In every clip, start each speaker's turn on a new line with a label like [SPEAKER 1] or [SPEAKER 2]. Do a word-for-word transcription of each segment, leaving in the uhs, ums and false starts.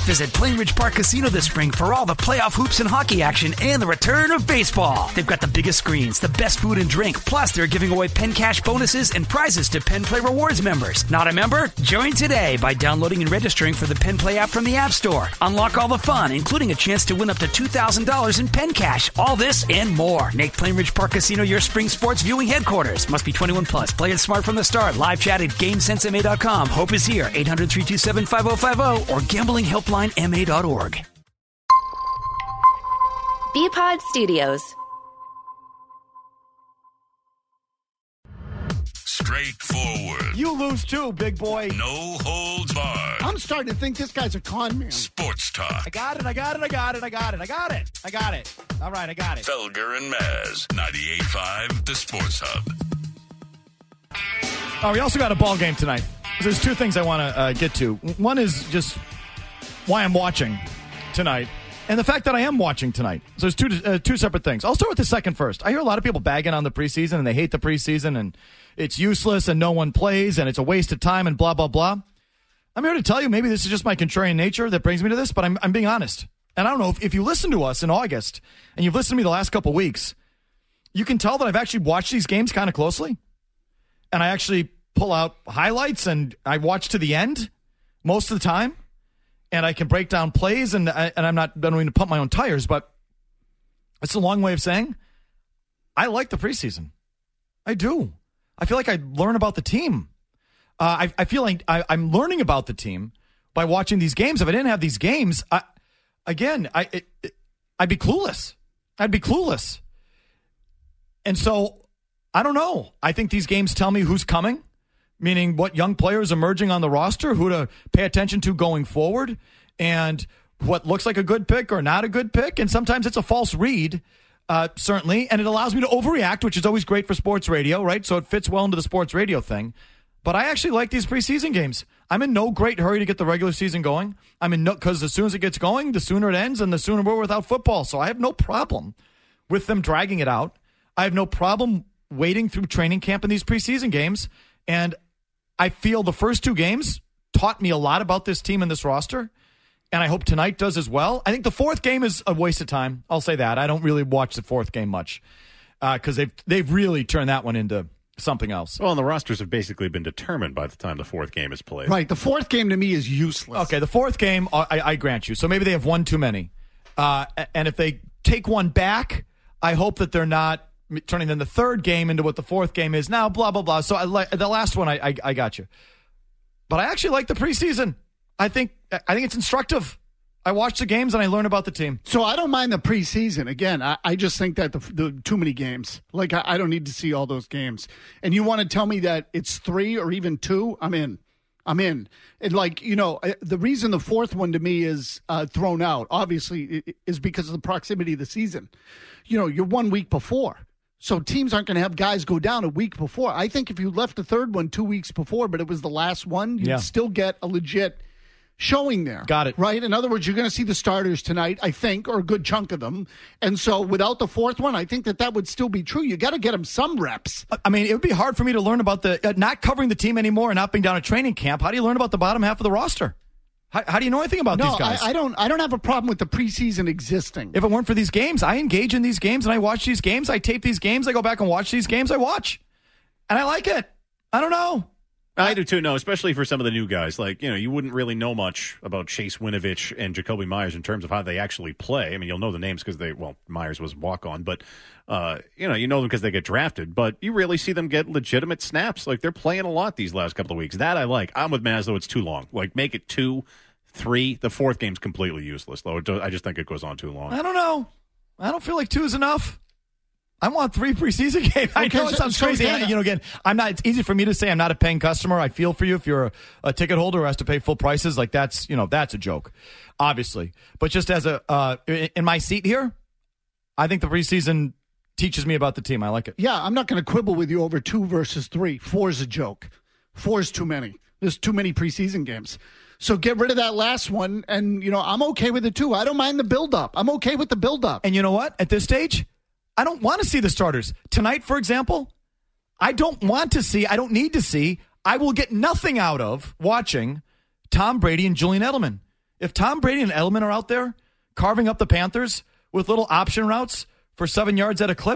[SPEAKER 1] Visit Plainridge Park Casino this spring for all the playoff hoops and hockey action and the return of baseball. They've got the biggest screens, the best food and drink, plus they're giving away Penn Cash bonuses and prizes to Penn Play Rewards members. Not a member? Join today by downloading and registering for the Penn Play app from the App Store. Unlock all the fun, including a chance to win up to two thousand dollars in Penn Cash. All this and more. Make Plainridge Park Casino your spring sports viewing headquarters. Must be twenty-one plus. Play it smart from the start. Live chat at GameSense M A dot com. Hope is here. eight hundred, three two seven, five oh five oh or gambling helpline M A dot org.
[SPEAKER 2] B-Pod Studios.
[SPEAKER 3] Straightforward.
[SPEAKER 4] You lose too, big boy.
[SPEAKER 3] No holds barred.
[SPEAKER 5] I'm starting to think this guy's a con man.
[SPEAKER 3] Sports talk.
[SPEAKER 4] I got it, I got it, I got it, I got it, I got it. I got it. All right, I got it.
[SPEAKER 3] Felger and Maz, ninety-eight point five, the Sports Hub.
[SPEAKER 4] Oh, we also got a ball game tonight. There's two things I want to uh, get to. One is just why I'm watching tonight, and the fact that I am watching tonight. So there's two uh, two separate things. I'll start with the second first. I hear a lot of people bagging on the preseason, and they hate the preseason, and it's useless, and no one plays, and it's a waste of time, and blah, blah, blah. I'm here to tell you, maybe this is just my contrarian nature that brings me to this, but I'm, I'm being honest. And I don't know, if, if you listen to us in August, and you've listened to me the last couple weeks, you can tell that I've actually watched these games kind of closely. And I actually pull out highlights, and I watch to the end most of the time. And I can break down plays, and, I, and I'm not going to pump my own tires, but it's a long way of saying I like the preseason. I do. I feel like I learn about the team. Uh, I, I feel like I, I'm learning about the team by watching these games. If I didn't have these games, I, again, I, it, it, I'd be clueless. I'd be clueless. And so, I don't know. I think these games tell me who's coming, meaning what young players emerging on the roster, who to pay attention to going forward, and what looks like a good pick or not a good pick. And sometimes it's a false read, uh, certainly, and it allows me to overreact, which is always great for sports radio, right? So it fits well into the sports radio thing. But I actually like these preseason games. I'm in no great hurry to get the regular season going. I'm in no, because as soon as it gets going, the sooner it ends, and the sooner we're without football. So I have no problem with them dragging it out. I have no problem waiting through training camp in these preseason games. And I feel the first two games taught me a lot about this team and this roster, and I hope tonight does as well. I think the fourth game is a waste of time. I'll say that. I don't really watch the fourth game much because uh, they've, they've really turned that one into something else.
[SPEAKER 6] Well, and the rosters have basically been determined by the time the fourth game is played.
[SPEAKER 5] Right. The fourth game to me is useless.
[SPEAKER 4] Okay, the fourth game, I, I grant you. So maybe they have one too many. Uh, and if they take one back, I hope that they're not turning then the third game into what the fourth game is now, blah, blah, blah. So I like the last one, I, I I got you. But I actually like the preseason. I think I think it's instructive. I watch the games and I learn about the team.
[SPEAKER 5] So I don't mind the preseason. Again, I, I just think that the, the too many games. Like, I, I don't need to see all those games. And you want to tell me that it's three or even two? I'm in. I'm in. And, like, you know, the reason the fourth one to me is uh, thrown out, obviously, is because of the proximity of the season. You know, you're one week before. So teams aren't going to have guys go down a week before. I think if you left the third one two weeks before, but it was the last one, you'd yeah. still get a legit showing there.
[SPEAKER 4] Got it.
[SPEAKER 5] Right? In other words, you're going to see the starters tonight, I think, or a good chunk of them. And so without the fourth one, I think that that would still be true. You got to get them some reps.
[SPEAKER 4] I mean, it would be hard for me to learn about the uh, not covering the team anymore and not being down at training camp. How do you learn about the bottom half of the roster? How, how do you know anything about
[SPEAKER 5] no,
[SPEAKER 4] these guys?
[SPEAKER 5] I, I don't I don't have a problem with the preseason existing.
[SPEAKER 4] If it weren't for these games, I engage in these games and I watch these games. I tape these games. I go back and watch these games. I watch. And I like it. I don't know.
[SPEAKER 6] I do too, no, especially for some of the new guys. Like, you know, you wouldn't really know much about Chase Winovich and Jacoby Myers in terms of how they actually play. I mean, you'll know the names because they, well, Myers was walk-on, but, uh, you know, you know them because they get drafted, but you really see them get legitimate snaps. Like, they're playing a lot these last couple of weeks. That I like. I'm with Maz, though, it's too long. Like, make it two, three. The fourth game's completely useless, though. It does, I just think it goes on too long.
[SPEAKER 4] I don't know. I don't feel like two is enough. I want three preseason games. I
[SPEAKER 5] okay,
[SPEAKER 4] know it sounds so crazy. I, you know, again, I'm not. It's easy for me to say I'm not a paying customer. I feel for you if you're a, a ticket holder who has to pay full prices. Like that's, you know, that's a joke, obviously. But just as a uh, in my seat here, I think the preseason teaches me about the team. I like it.
[SPEAKER 5] Yeah, I'm not going to quibble with you over two versus three. Four is a joke. Four is too many. There's too many preseason games. So get rid of that last one, and you know I'm okay with it too. I don't mind the build-up. I'm okay with the build-up.
[SPEAKER 4] And you know what? At this stage, I don't want to see the starters. Tonight, for example, I don't want to see, I don't need to see, I will get nothing out of watching Tom Brady and Julian Edelman. If Tom Brady and Edelman are out there carving up the Panthers with little option routes for seven yards at a clip,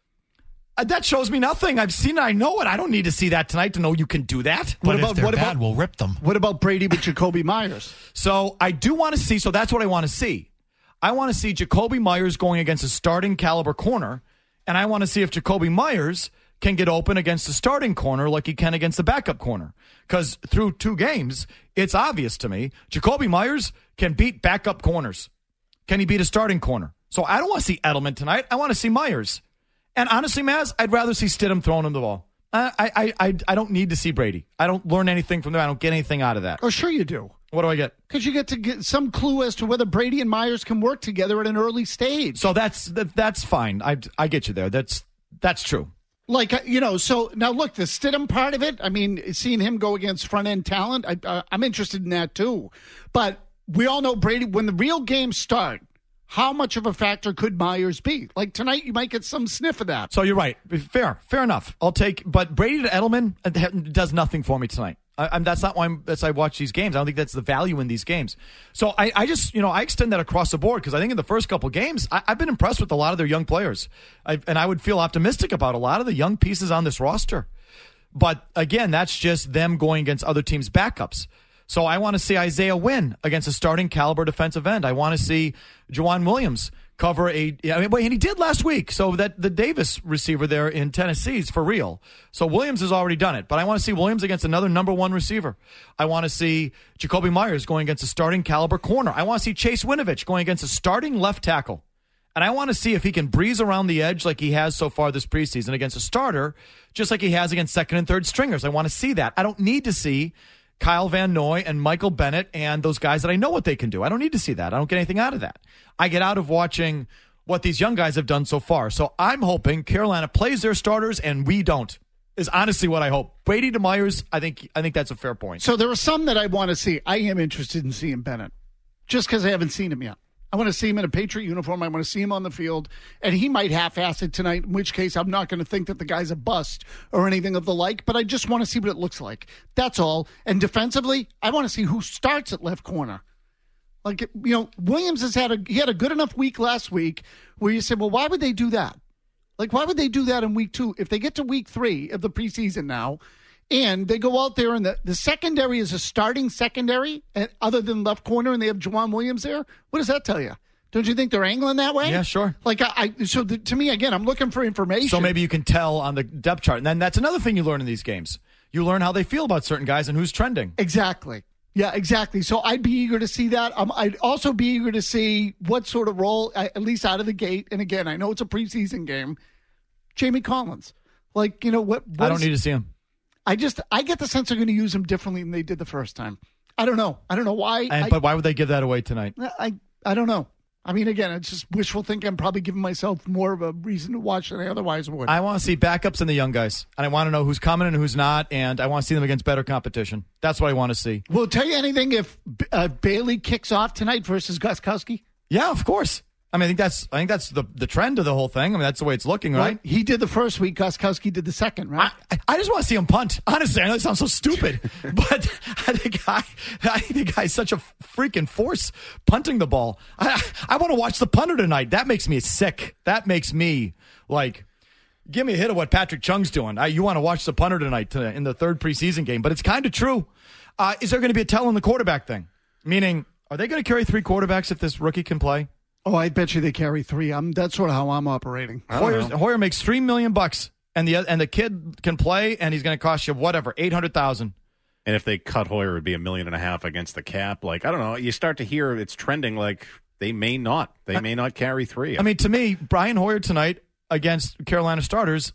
[SPEAKER 4] uh, that shows me nothing. I've seen it. I know it. I don't need to see that tonight to know you can do that.
[SPEAKER 7] But
[SPEAKER 5] What
[SPEAKER 7] if
[SPEAKER 5] about
[SPEAKER 7] they're
[SPEAKER 5] what
[SPEAKER 7] bad,
[SPEAKER 5] about
[SPEAKER 7] we'll rip them.
[SPEAKER 5] what about Brady with Jacoby Myers?
[SPEAKER 4] So I do want to see. So that's what I want to see. I want to see Jacoby Myers going against a starting caliber corner, and I want to see if Jacoby Myers can get open against the starting corner like he can against the backup corner. Because through two games, it's obvious to me Jacoby Myers can beat backup corners. Can he beat a starting corner? So I don't want to see Edelman tonight. I want to see Myers. And honestly, Maz, I'd rather see Stidham throwing him the ball. I, I, I, I don't need to see Brady. I don't learn anything from there. I don't get anything out of that.
[SPEAKER 5] Oh, sure you do.
[SPEAKER 4] What do I get?
[SPEAKER 5] Because you get to get some clue as to whether Brady and Myers can work together at an early stage.
[SPEAKER 4] So that's that, that's fine. I, I get you there. That's that's true.
[SPEAKER 5] Like, uh, you know, so now look, the Stidham part of it, I mean, seeing him go against front-end talent, I, uh, I'm interested in that too. But we all know Brady, when the real games start, how much of a factor could Myers be? Like tonight, you might get some sniff of that.
[SPEAKER 4] So you're right. Fair, fair enough. I'll take. But Brady to Edelman does nothing for me tonight. I, I'm, that's not why I'm, that's why I watch these games. I don't think that's the value in these games. So I, I just, you know, I extend that across the board because I think in the first couple games, I, I've been impressed with a lot of their young players, I, and I would feel optimistic about a lot of the young pieces on this roster. But again, that's just them going against other teams' backups. So I want to see Isaiah Wynn against a starting caliber defensive end. I want to see Juwan Williams cover a, I mean, and he did last week. So that the Davis receiver there in Tennessee is for real. So Williams has already done it, but I want to see Williams against another number one receiver. I want to see Jacoby Myers going against a starting caliber corner. I want to see Chase Winovich going against a starting left tackle. And I want to see if he can breeze around the edge like he has so far this preseason against a starter, just like he has against second and third stringers. I want to see that. I don't need to see Kyle Van Noy and Michael Bennett and those guys that I know what they can do. I don't need to see that. I don't get anything out of that. I get out of watching what these young guys have done so far. So I'm hoping Carolina plays their starters and we don't, is honestly what I hope. Brady to Myers, I think I think that's a fair point.
[SPEAKER 5] So there are some that I want to see. I am interested in seeing Bennett just because I haven't seen him yet. I want to see him in a Patriot uniform. I want to see him on the field. And he might half-ass it tonight, in which case I'm not going to think that the guy's a bust or anything of the like, but I just want to see what it looks like. That's all. And defensively, I want to see who starts at left corner. Like, you know, Williams has had a he had a good enough week last week where you said, well, why would they do that? Like, why would they do that in week two? If they get to week three of the preseason now, and they go out there and the, the secondary is a starting secondary, and other than left corner, and they have Juwan Williams there, what does that tell you? Don't you think they're angling that way?
[SPEAKER 4] Yeah, sure.
[SPEAKER 5] Like, I, I so the, to me, again, I'm looking for information.
[SPEAKER 4] So maybe you can tell on the depth chart. And then that's another thing you learn in these games. You learn how they feel about certain guys and who's trending.
[SPEAKER 5] Exactly. Yeah, exactly. So I'd be eager to see that. Um, I'd also be eager to see what sort of role, at least out of the gate. And again, I know it's a preseason game. Jamie Collins. Like, you know, what? what
[SPEAKER 4] I don't
[SPEAKER 5] is,
[SPEAKER 4] need to see him.
[SPEAKER 5] I just, I get the sense they're going to use him differently than they did the first time. I don't know. I don't know why.
[SPEAKER 4] And,
[SPEAKER 5] I,
[SPEAKER 4] but why would they give that away tonight?
[SPEAKER 5] I, I don't know. I mean, again, it's just wishful thinking. I'm probably giving myself more of a reason to watch than I otherwise would.
[SPEAKER 4] I want to see backups in the young guys, and I want to know who's coming and who's not, and I want to see them against better competition. That's what I want to see.
[SPEAKER 5] Will it tell you anything if uh, Bailey kicks off tonight versus Gostkowski?
[SPEAKER 4] Yeah, of course. I mean, I think that's I think that's the the trend of the whole thing. I mean, that's the way it's looking, right?
[SPEAKER 5] Well, he did the first week. Gostkowski did the second, right?
[SPEAKER 4] I, I just want to see him punt. Honestly, I know it sounds so stupid, but I think I, I think the guy's such a freaking force punting the ball. I I want to watch the punter tonight. That makes me sick. That makes me like, give me a hit of what Patrick Chung's doing. I, you want to watch the punter tonight to, in the third preseason game, but it's kind of true. Uh, is there going to be a tell on the quarterback thing? Meaning, are they going to carry three quarterbacks if this rookie can play?
[SPEAKER 5] Oh, I bet you they carry three. I'm, that's sort of how I'm operating.
[SPEAKER 4] Hoyer's, Hoyer makes three million bucks, and the and the kid can play, and he's going to cost you whatever eight hundred thousand.
[SPEAKER 6] And if they cut Hoyer, it'd be a million and a half against the cap. Like I don't know, you start to hear it's trending. Like they may not, they may not carry three.
[SPEAKER 4] I mean, to me, Brian Hoyer tonight against Carolina starters.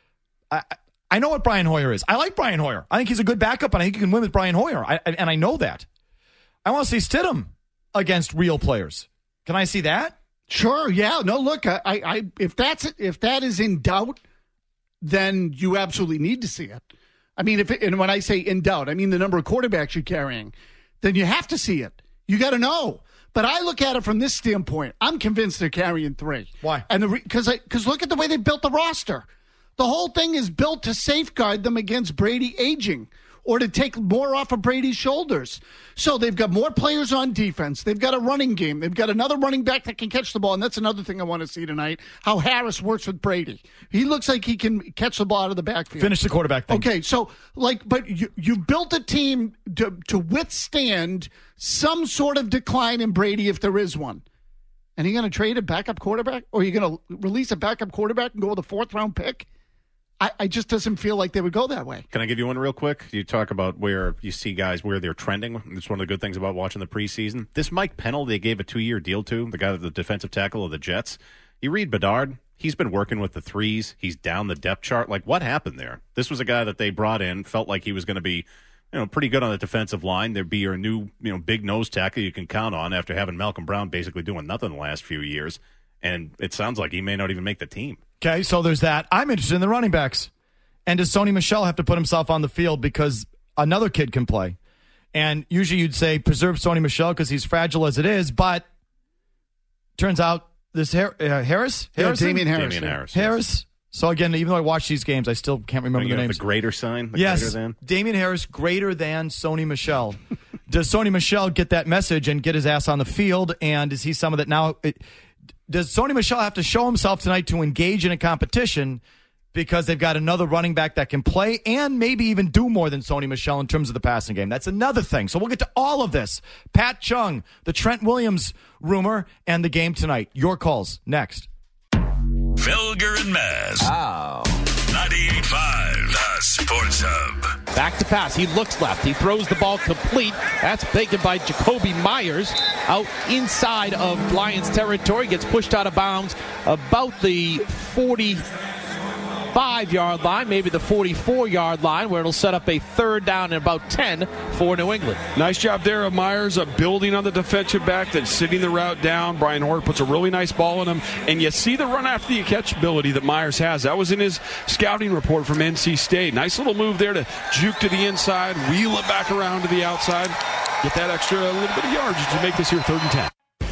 [SPEAKER 4] I I know what Brian Hoyer is. I like Brian Hoyer. I think he's a good backup, and I think you can win with Brian Hoyer. I, and I know that. I want to see Stidham against real players. Can I see that?
[SPEAKER 5] Sure. Yeah. No. Look, I, I, if that's if that is in doubt, then you absolutely need to see it. I mean, if it, and when I say in doubt, I mean the number of quarterbacks you're carrying. Then you have to see it. You got to know. But I look at it from this standpoint. I'm convinced they're carrying three.
[SPEAKER 4] Why?
[SPEAKER 5] And the because because look at the way they built the roster. The whole thing is built to safeguard them against Brady aging. or to take more off of Brady's shoulders. So they've got more players on defense. They've got a running game. They've got another running back that can catch the ball, and that's another thing I want to see tonight, how Harris works with Brady. He looks like he can catch the ball out of the backfield.
[SPEAKER 4] Finish the quarterback thing.
[SPEAKER 5] Okay, so, like, but you, you built a team to, to withstand some sort of decline in Brady if there is one. And are you going to trade a backup quarterback? Or are you going to release a backup quarterback and go with a fourth-round pick? I, I just doesn't feel like they would go that way.
[SPEAKER 6] Can I give you one real quick? You talk about where you see guys, where they're trending. It's one of the good things about watching the preseason. This Mike Pennell they gave a two-year deal to, the guy, the defensive tackle of the Jets. You read Bedard, he's been working with the threes. He's down the depth chart. Like, what happened there? This was a guy that they brought in, felt like he was going to be, you know, pretty good on the defensive line. There'd be your new, you know, big nose tackle you can count on after having Malcolm Brown basically doing nothing the last few years. And it sounds like he may not even make the team.
[SPEAKER 4] Okay, so there's that. I'm interested in the running backs. And does Sony Michel have to put himself on the field because another kid can play? And usually you'd say preserve Sony Michel because he's fragile as it is, but turns out this Har- uh, Harris?
[SPEAKER 5] Yeah, Damian Harris.
[SPEAKER 6] Damian Harris.
[SPEAKER 4] Harris. Yes. So again, even though I watch these games, I still can't remember
[SPEAKER 6] you
[SPEAKER 4] the
[SPEAKER 6] know,
[SPEAKER 4] names.
[SPEAKER 6] The greater sign? The
[SPEAKER 4] yes,
[SPEAKER 6] greater than?
[SPEAKER 4] Damian Harris greater than Sony Michel. Does Sony Michel get that message and get his ass on the field? And is he someone that now it, does Sony Michel have to show himself tonight to engage in a competition because they've got another running back that can play and maybe even do more than Sony Michel in terms of the passing game? That's another thing. So we'll get to all of this. Pat Chung, the Trent Williams rumor, and the game tonight. Your calls next.
[SPEAKER 3] Felger and Maz.
[SPEAKER 7] Oh.
[SPEAKER 3] ninety-eight point five, the Sports Hub.
[SPEAKER 7] Back to pass. He looks left. He throws the ball complete. That's taken by Jacoby Myers out inside of Lions territory. Gets pushed out of bounds about the forty-five-yard line, maybe the forty-four-yard line, where it'll set up a third down and about ten for New England.
[SPEAKER 8] Nice job there of Myers, of building on the defensive back, then sitting the route down. Brian Hoyer puts a really nice ball in him, and you see the run after the catch ability that Myers has. That was in his scouting report from N C State. Nice little move there to juke to the inside, wheel it back around to the outside, get that extra little bit of yardage to make this here third and ten.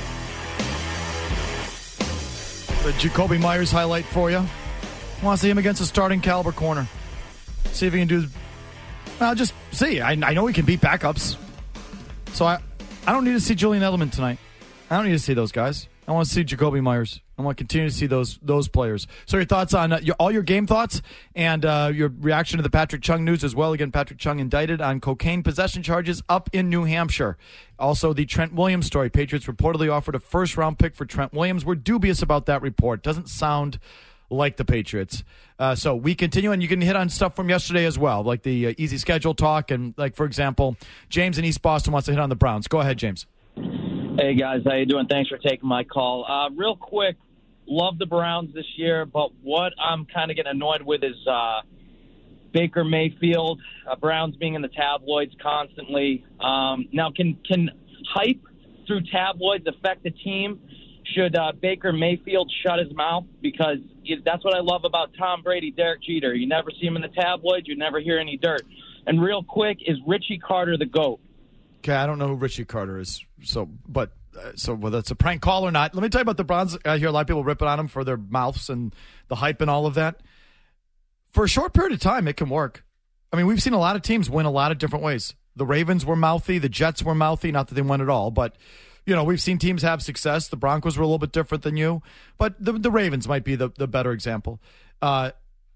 [SPEAKER 4] The Jacoby Myers highlight for you. I want to see him against a starting caliber corner. See if he can do. Well, just see. I, I know he can beat backups. So I, I don't need to see Julian Edelman tonight. I don't need to see those guys. I want to see Jacoby Myers. I want to continue to see those those players. So your thoughts on uh, your, all your game thoughts and uh, your reaction to the Patrick Chung news as well. Again, Patrick Chung indicted on cocaine possession charges up in New Hampshire. Also, the Trent Williams story. Patriots reportedly offered a first-round pick for Trent Williams. We're dubious about that report. Doesn't sound like the Patriots. Uh, so we continue, and you can hit on stuff from yesterday as well, like the uh, easy schedule talk. And, like, for example, James in East Boston wants to hit on the Browns. Go ahead, James.
[SPEAKER 9] Hey, guys. How you doing? Thanks for taking my call. Uh, real quick, love the Browns this year, but what I'm kind of getting annoyed with is uh, Baker Mayfield, uh, Browns being in the tabloids constantly. Um, now, can, can hype through tabloids affect the team? Should uh, Baker Mayfield shut his mouth? Because that's what I love about Tom Brady, Derek Jeter. You never see him in the tabloids. You never hear any dirt. And real quick, is Richie Carter the GOAT?
[SPEAKER 4] Okay, I don't know who Richie Carter is. So, but uh, so whether it's a prank call or not, let me tell you about the Browns. I hear a lot of people ripping on them for their mouths and the hype and all of that. For a short period of time, it can work. I mean, we've seen a lot of teams win a lot of different ways. The Ravens were mouthy. The Jets were mouthy. Not that they won at all, but you know, we've seen teams have success. The Broncos were a little bit different than you, but the, the Ravens might be the, the better example. Uh,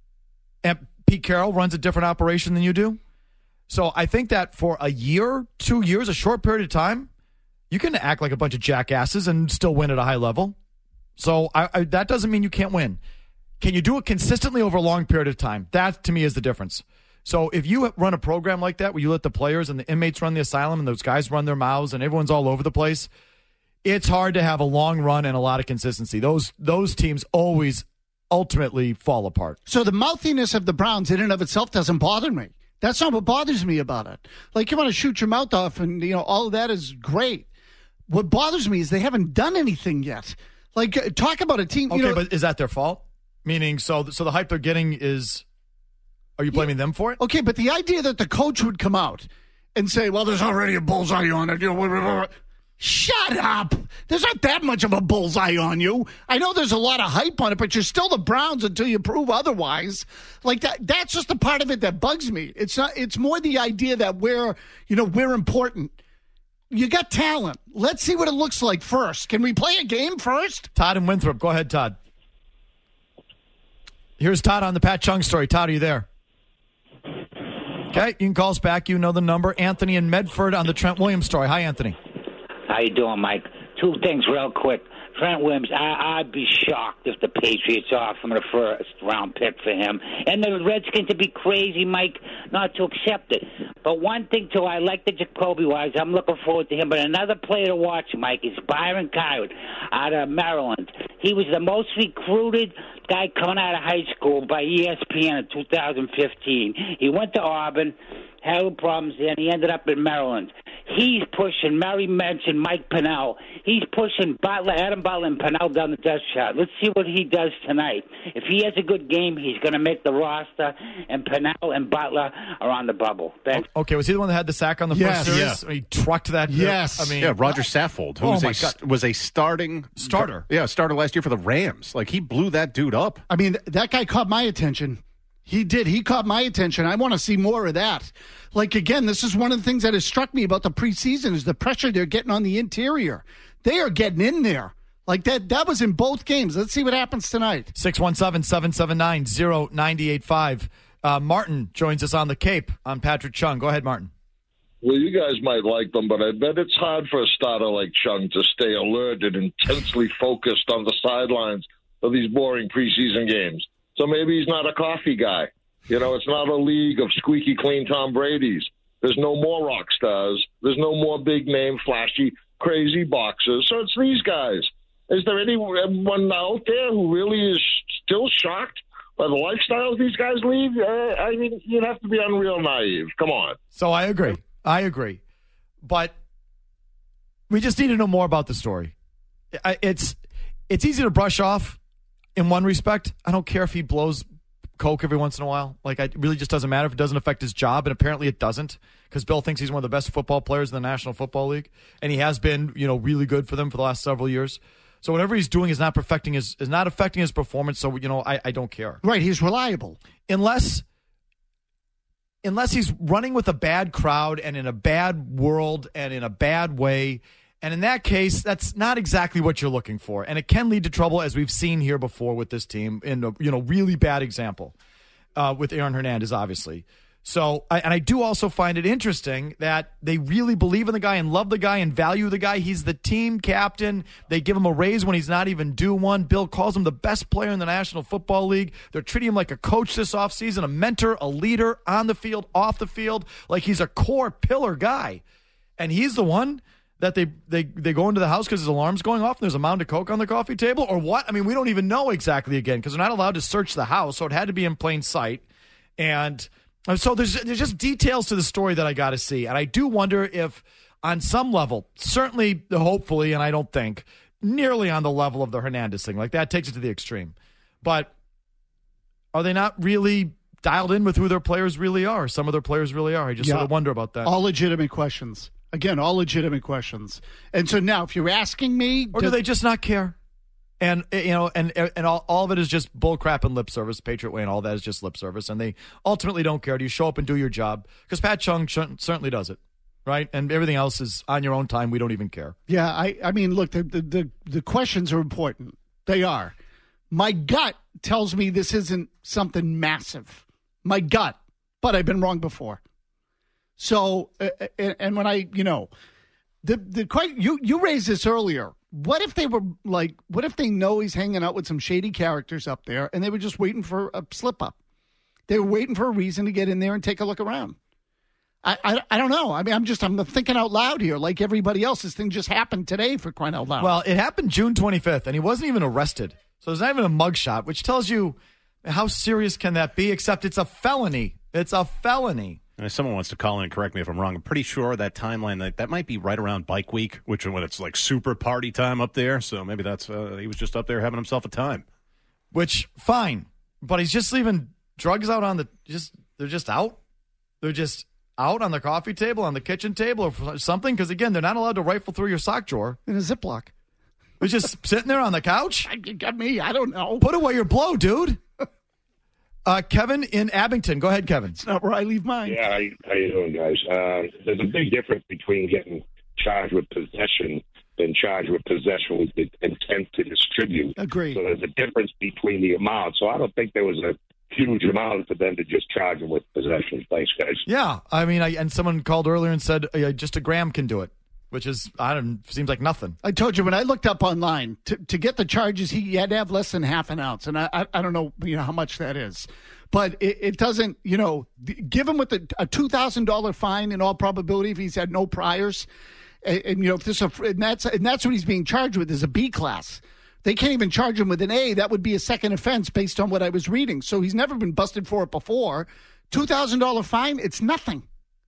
[SPEAKER 4] and Pete Carroll runs a different operation than you do. So I think that for a year, two years, a short period of time, you can act like a bunch of jackasses and still win at a high level. So I, I, that doesn't mean you can't win. Can you do it consistently over a long period of time? That, to me, is the difference. So if you run a program like that where you let the players and the inmates run the asylum and those guys run their mouths and everyone's all over the place, it's hard to have a long run and a lot of consistency. Those those teams always ultimately fall apart.
[SPEAKER 5] So the mouthiness of the Browns in and of itself doesn't bother me. That's not what bothers me about it. Like, you want to shoot your mouth off and, you know, all of that is great. What bothers me is they haven't done anything yet. Like, talk about a team.
[SPEAKER 4] Okay,
[SPEAKER 5] you know,
[SPEAKER 4] but is that their fault? Meaning, so so the hype they're getting is... Are you blaming yeah. them for it?
[SPEAKER 5] Okay, but the idea that the coach would come out and say, well, there's already a bullseye on it. You know, Shut up. There's not that much of a bullseye on you. I know there's a lot of hype on it, but you're still the Browns until you prove otherwise. Like that that's just the part of it that bugs me. It's not it's more the idea that we're, you know, we're important. You got talent. Let's see what it looks like first. Can we play a game first?
[SPEAKER 4] Todd and Winthrop. Go ahead, Todd. Here's Todd on the Pat Chung story. Todd, are you there? Okay, you can call us back. You know the number. Anthony in Medford on the Trent Williams story. Hi, Anthony.
[SPEAKER 10] How you doing, Mike? Two things real quick. Trent Williams, I, I'd be shocked if the Patriots offer him the first round pick for him. And the Redskins would be crazy, Mike, not to accept it. But one thing, too, I like the Jacoby Wise. I'm looking forward to him. But another player to watch, Mike, is Byron Coward out of Maryland. He was the most recruited guy coming out of high school by E S P N in two thousand fifteen. He went to Auburn, had problems there, and he ended up in Maryland. He's pushing, Mary mentioned Mike Pennell. He's pushing Butler, Adam Butler and Pennell down the depth chart. Let's see what he does tonight. If he has a good game, he's going to make the roster, and Pennell and Butler are on the bubble. Thanks.
[SPEAKER 4] Okay, was he the one that had the sack on the
[SPEAKER 5] Yes.
[SPEAKER 4] first series?
[SPEAKER 6] Yeah.
[SPEAKER 4] He trucked that.
[SPEAKER 5] Yes.
[SPEAKER 4] I mean,
[SPEAKER 6] Yeah, Roger Saffold, who
[SPEAKER 4] Oh,
[SPEAKER 6] was,
[SPEAKER 4] my
[SPEAKER 6] a,
[SPEAKER 4] God.
[SPEAKER 6] was a starting
[SPEAKER 4] Starter.
[SPEAKER 6] Yeah, starter last year for the Rams. Like, he blew that dude up.
[SPEAKER 5] I mean, that guy caught my attention. He did. He caught my attention. I want to see more of that. Like, again, this is one of the things that has struck me about the preseason is the pressure they're getting on the interior. They are getting in there. Like, that That was in both games. Let's see what happens tonight.
[SPEAKER 4] six one seven, seven seven nine, zero nine eight five. Uh, Martin joins us on the Cape on Patrick Chung. Go ahead, Martin.
[SPEAKER 11] Well, you guys might like them, but I bet it's hard for a starter like Chung to stay alert and intensely focused on the sidelines of these boring preseason games. So maybe he's not a coffee guy. You know, it's not a league of squeaky clean Tom Brady's. There's no more rock stars. There's no more big name, flashy, crazy boxers. So it's these guys. Is there anyone out there who really is still shocked by the lifestyle these guys lead? Uh, I mean, you'd have to be unreal naive. Come on.
[SPEAKER 4] So I agree. I agree. But we just need to know more about the story. I- It's it's easy to brush off in one respect. I don't care if he blows coke every once in a while. Like, it really just doesn't matter if it doesn't affect his job, and apparently it doesn't, because Bill thinks he's one of the best football players in the National Football League, and he has been, you know, really good for them for the last several years. So whatever he's doing is not perfecting his is not affecting his performance. So, you know, I, I don't care.
[SPEAKER 5] Right, he's reliable.
[SPEAKER 4] Unless unless he's running with a bad crowd and in a bad world and in a bad way. And in that case, that's not exactly what you're looking for. And it can lead to trouble, as we've seen here before with this team, in a, you know, really bad example uh, with Aaron Hernandez, obviously. So, I, and I do also find it interesting that they really believe in the guy and love the guy and value the guy. He's the team captain. They give him a raise when he's not even due one. Bill calls him the best player in the National Football League. They're treating him like a coach this offseason, a mentor, a leader on the field, off the field, like he's a core pillar guy. And he's the one that they, they, they go into the house because his alarm's going off and there's a mound of Coke on the coffee table, or what? I mean, we don't even know exactly again, because they're not allowed to search the house, so it had to be in plain sight. And so there's there's just details to the story that I got to see. And I do wonder if on some level, certainly, hopefully, and I don't think, nearly on the level of the Hernandez thing. Like, that takes it to the extreme. But are they not really dialed in with who their players really are? Some of their players really are. I just
[SPEAKER 5] Yeah.
[SPEAKER 4] sort of wonder about that.
[SPEAKER 5] All legitimate questions. Again, all legitimate questions. And so now, if you're asking me,
[SPEAKER 4] Or do they just not care? And, you know, and and all, all of it is just bull crap and lip service. Patriot Way and all that is just lip service. And they ultimately don't care. Do you show up and do your job? Because Pat Chung sh- certainly does it, right? And everything else is on your own time. We don't even care.
[SPEAKER 5] Yeah, I, I mean, look, the, the, the, the questions are important. They are. My gut tells me this isn't something massive. My gut. But I've been wrong before. So, uh, and when I, you know, the the quite you you raised this earlier. What if they were like, what if they know he's hanging out with some shady characters up there and they were just waiting for a slip up? They were waiting for a reason to get in there and take a look around. I, I, I don't know. I mean, I'm just, I'm thinking out loud here like everybody else. This thing just happened today, for crying out loud.
[SPEAKER 4] Well, it happened June twenty-fifth, and he wasn't even arrested. So it's not even a mugshot, which tells you how serious can that be, except it's a felony. It's a felony.
[SPEAKER 6] And if someone wants to call in and correct me if I'm wrong, I'm pretty sure that timeline, that, that might be right around Bike Week, which is when it's like super party time up there. So maybe that's uh, he was just up there having himself a time.
[SPEAKER 4] Which, fine. But he's just leaving drugs out on the, just they're just out. They're just out on the coffee table, on the kitchen table, or something? Because, again, they're not allowed to rifle through your sock drawer.
[SPEAKER 5] In a Ziploc.
[SPEAKER 4] It was just sitting there on the couch?
[SPEAKER 5] You got me. I don't know.
[SPEAKER 4] Put away your blow, dude. Uh, Kevin in Abington. Go ahead, Kevin.
[SPEAKER 5] It's not where I leave mine.
[SPEAKER 12] Yeah, how you, how you doing, guys? Uh, there's a big difference between getting charged with possession than charged with possession with the intent to distribute.
[SPEAKER 5] Agree.
[SPEAKER 12] So there's a difference between the amount. So I don't think there was a huge amount for them to just charge them with possession. Thanks, guys.
[SPEAKER 4] Yeah, I mean, I, and someone called earlier and said uh, just a gram can do it, which is, I don't, seems like nothing.
[SPEAKER 5] I told you when I looked up online, to, to get the charges, he, he had to have less than half an ounce. And I, I, I don't know, you know how much that is. But it, it doesn't, you know, give him with a, a two thousand dollars fine in all probability if he's had no priors. And, and you know, if this, and that's, and that's what he's being charged with is a B class. They can't even charge him with an A. That would be a second offense based on what I was reading. So he's never been busted for it before. two thousand dollars fine, it's nothing.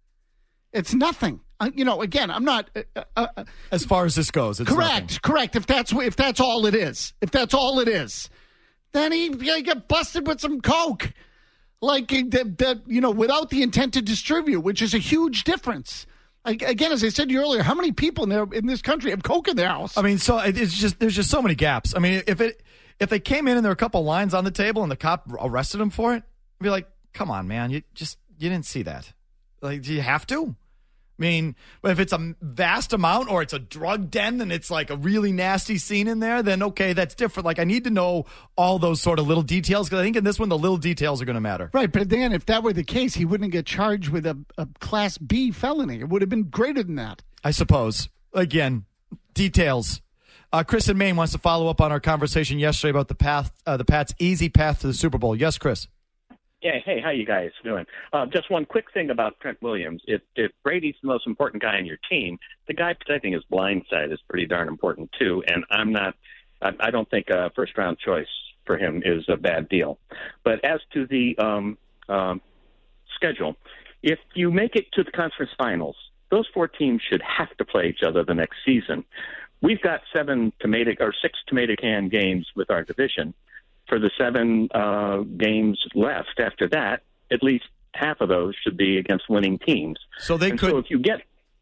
[SPEAKER 5] It's nothing. Uh, you know, again, I'm not. Uh, uh,
[SPEAKER 4] as far as this goes, it's
[SPEAKER 5] correct.
[SPEAKER 4] nothing.
[SPEAKER 5] Correct. If that's if that's all it is, if that's all it is, then he, he got busted with some coke, like that. That you know, without the intent to distribute, which is a huge difference. Like, again, as I said to you earlier, how many people in there in this country have coke in their house?
[SPEAKER 4] I mean, so it's just there's just so many gaps. I mean, if it if they came in and there were a couple lines on the table and the cop arrested him for it, I'd be like, come on, man, you just you didn't see that. Like, do you have to? I mean, if it's a vast amount or it's a drug den and it's like a really nasty scene in there, then okay, that's different. Like, I need to know all those sort of little details because I think in this one, the little details are going to matter.
[SPEAKER 5] Right, but then if that were the case, he wouldn't get charged with a, a Class B felony. It would have been greater than that.
[SPEAKER 4] I suppose. Again, details. Uh, Chris in Maine wants to follow up on our conversation yesterday about the path, uh, the Pats' easy path to the Super Bowl. Yes, Chris.
[SPEAKER 13] Yeah, hey, how you guys doing? Uh, just one quick thing about Trent Williams. If, if Brady's the most important guy on your team, the guy protecting his blind side is pretty darn important too. And I'm not, I, I don't think a first round choice for him is a bad deal. But as to the um, um, schedule, if you make it to the conference finals, those four teams should have to play each other the next season. We've got seven tomato or six tomato can games with our division. For the seven uh, games left after that, at least half of those should be against winning teams.
[SPEAKER 4] So they
[SPEAKER 13] and
[SPEAKER 4] could.
[SPEAKER 13] So if you get,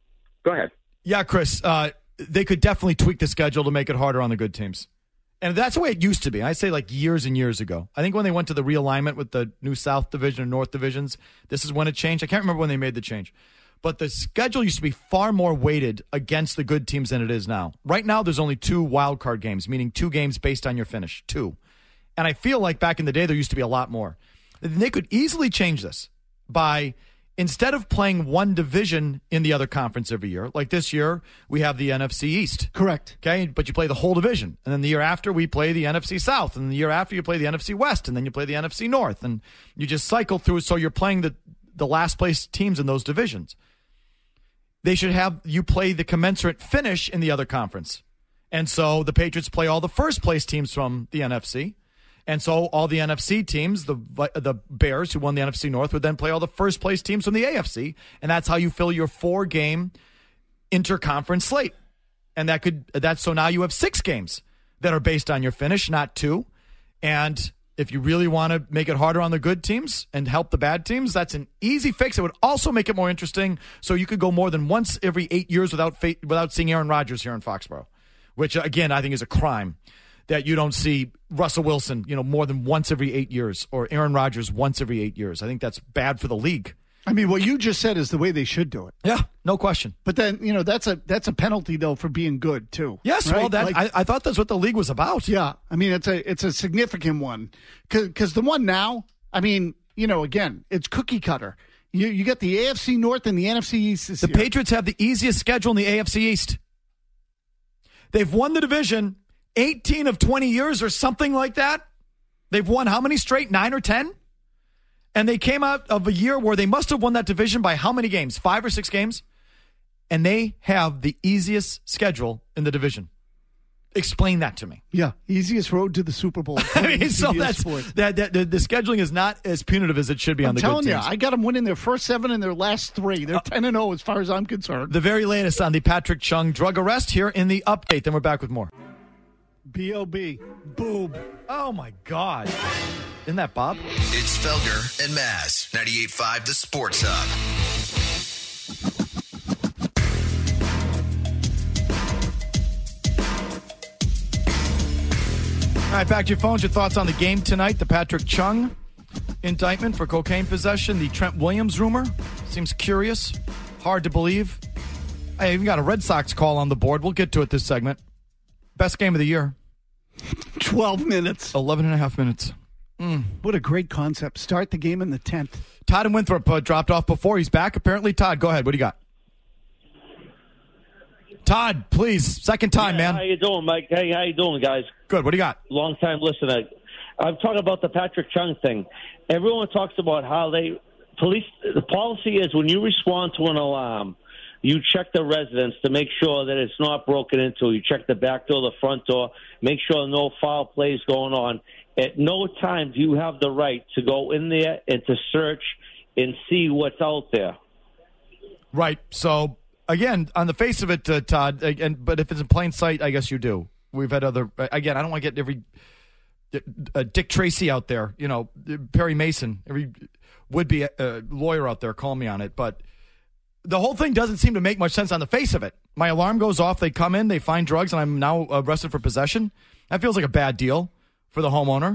[SPEAKER 13] go ahead.
[SPEAKER 4] Yeah, Chris. Uh, they could definitely tweak the schedule to make it harder on the good teams, and that's the way it used to be. I say like years and years ago. I think when they went to the realignment with the new South Division and North Divisions, this is when it changed. I can't remember when they made the change, but the schedule used to be far more weighted against the good teams than it is now. Right now, there's only two wild card games, meaning two games based on your finish. Two. And I feel like back in the day, there used to be a lot more. They could easily change this by, instead of playing one division in the other conference every year, like this year, we have the N F C East.
[SPEAKER 5] Correct.
[SPEAKER 4] Okay, but you play the whole division. And then the year after, we play the N F C South. And the year after, you play the N F C West. And then you play the N F C North. And you just cycle through, so you're playing the, the last place teams in those divisions. They should have you play the commensurate finish in the other conference. And so the Patriots play all the first place teams from the N F C. And so all the N F C teams, the the Bears, who won the N F C North, would then play all the first-place teams from the A F C, and that's how you fill your four-game interconference slate. And that could that's so now you have six games that are based on your finish, not two. And if you really want to make it harder on the good teams and help the bad teams, that's an easy fix. It would also make it more interesting, so you could go more than once every eight years without fa- without seeing Aaron Rodgers here in Foxborough, which, again, I think is a crime. That you don't see Russell Wilson, you know, more than once every eight years or Aaron Rodgers once every eight years. I think that's bad for the league.
[SPEAKER 5] I mean, what you just said is the way they should do it.
[SPEAKER 4] Yeah, no question.
[SPEAKER 5] But then, you know, that's a that's a penalty, though, for being good, too.
[SPEAKER 4] Yes,
[SPEAKER 5] right?
[SPEAKER 4] well, that
[SPEAKER 5] like,
[SPEAKER 4] I, I thought that's what the league was about.
[SPEAKER 5] Yeah, I mean, it's a it's a significant one. Because the one now, I mean, you know, again, it's cookie cutter. You you get the A F C North and the N F C East this
[SPEAKER 4] The
[SPEAKER 5] year.
[SPEAKER 4] Patriots have the easiest schedule in the A F C East. They've won the division eighteen of twenty years or something like that. They've won how many straight? Nine or ten? And they came out of a year where they must have won that division by how many games? Five or six games? And they have the easiest schedule in the division. Explain that to me.
[SPEAKER 5] Yeah, easiest road to the Super Bowl.
[SPEAKER 4] I mean, so that's, that, that the, the scheduling is not as punitive as it should be
[SPEAKER 5] I'm
[SPEAKER 4] on the
[SPEAKER 5] telling
[SPEAKER 4] good
[SPEAKER 5] you,
[SPEAKER 4] teams.
[SPEAKER 5] I got them winning their first seven and their last three. They're ten and zero as far as I'm concerned.
[SPEAKER 4] The very latest on the Patrick Chung drug arrest here in the update. Then we're back with more.
[SPEAKER 5] B O B Boob.
[SPEAKER 4] Oh, my God. Isn't that Bob?
[SPEAKER 14] It's Felger and Maz, ninety-eight point five The Sports Hub.
[SPEAKER 4] All right, back to your phones. Your thoughts on the game tonight. The Patrick Chung indictment for cocaine possession. The Trent Williams rumor. Seems curious. Hard to believe. I even got a Red Sox call on the board. We'll get to it this segment. Best game of the year.
[SPEAKER 5] twelve minutes.
[SPEAKER 4] eleven and a half minutes.
[SPEAKER 5] Mm. What a great concept. Start the game in the tenth.
[SPEAKER 4] Todd and Winthrop uh, dropped off before. He's back, apparently. Todd, go ahead. What do you got? Todd, please. Second time,
[SPEAKER 14] yeah,
[SPEAKER 4] man.
[SPEAKER 14] How you doing, Mike? Hey, how you doing, guys?
[SPEAKER 4] Good. What do you got?
[SPEAKER 14] Long time listener. I'm talking about the Patrick Chung thing. Everyone talks about how they police. The policy is when you respond to an alarm, you check the residence to make sure that it's not broken into. You check the back door, the front door, make sure no foul play is going on. At no time do you have the right to go in there and to search and see what's out there.
[SPEAKER 4] Right. So, again, on the face of it, uh, Todd, and but if it's in plain sight, I guess you do. We've had other, again, I don't want to get every uh, Dick Tracy out there, you know, Perry Mason, every would-be uh, lawyer out there, call me on it. But the whole thing doesn't seem to make much sense on the face of it. My alarm goes off, they come in, they find drugs, and I'm now arrested for possession. That feels like a bad deal for the homeowner.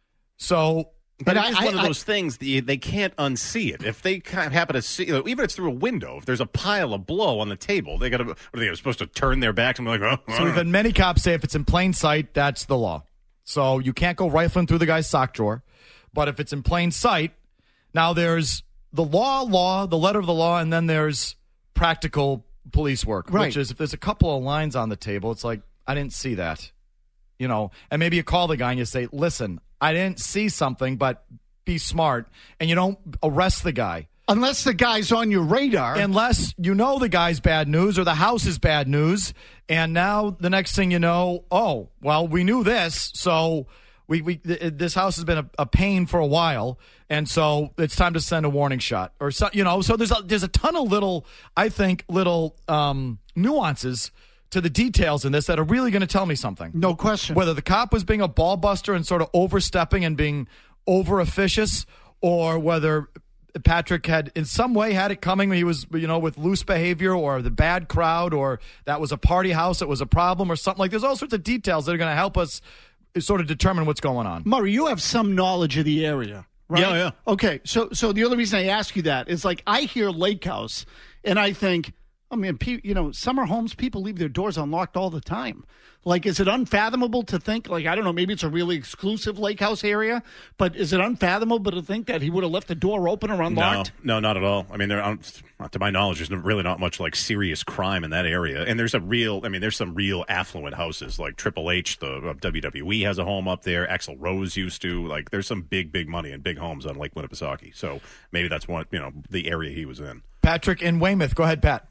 [SPEAKER 4] So...
[SPEAKER 6] But
[SPEAKER 4] and
[SPEAKER 6] it is
[SPEAKER 4] I,
[SPEAKER 6] one
[SPEAKER 4] I,
[SPEAKER 6] of those things that you, they can't unsee it. If they kind of happen to see, you know, even if it's through a window, if there's a pile of blow on the table, they got to. Are they supposed to turn their backs and be like, oh?
[SPEAKER 4] So we've had many cops say if it's in plain sight, that's the law. So you can't go rifling through the guy's sock drawer. But if it's in plain sight, now there's the law, law, the letter of the law, and then there's practical police work,
[SPEAKER 5] right.
[SPEAKER 4] Which is if there's a couple of lines on the table, it's like I didn't see that, you know. And maybe you call the guy and you say, "Listen, I didn't see something, but." Be smart, and you don't arrest the guy.
[SPEAKER 5] Unless the guy's on your radar.
[SPEAKER 4] Unless you know the guy's bad news or the house is bad news, and now the next thing you know, oh, well, we knew this, so we, we this house has been a, a pain for a while, and so it's time to send a warning shot. Or so, you know, so there's a, there's a ton of little, I think, little um, nuances to the details in this that are really going to tell me something.
[SPEAKER 5] No question.
[SPEAKER 4] Whether the cop was being a ball buster and sort of overstepping and being over officious, or whether Patrick had in some way had it coming. He was, you know, with loose behavior or the bad crowd, or that was a party house that was a problem or something like. There's all sorts of details that are going to help us sort of determine what's going on.
[SPEAKER 5] Murray, you have some knowledge of the area, right?
[SPEAKER 6] Yeah, yeah.
[SPEAKER 5] Okay, so so the only reason I ask you that is like I hear Lake House and I think, I mean, pe- you know, summer homes, people leave their doors unlocked all the time. Like, is it unfathomable to think, like, I don't know, maybe it's a really exclusive lake house area, but is it unfathomable to think that he would have left the door open or unlocked?
[SPEAKER 6] No, no, not at all. I mean, there, to my knowledge, there's really not much, like, serious crime in that area. And there's a real, I mean, there's some real affluent houses, like Triple H, the uh, W W E has a home up there. Axl Rose used to. Like, there's some big, big money and big homes on Lake Winnipesaukee. So maybe that's one, you know, the area he was in.
[SPEAKER 4] Patrick in Weymouth. Go ahead, Pat.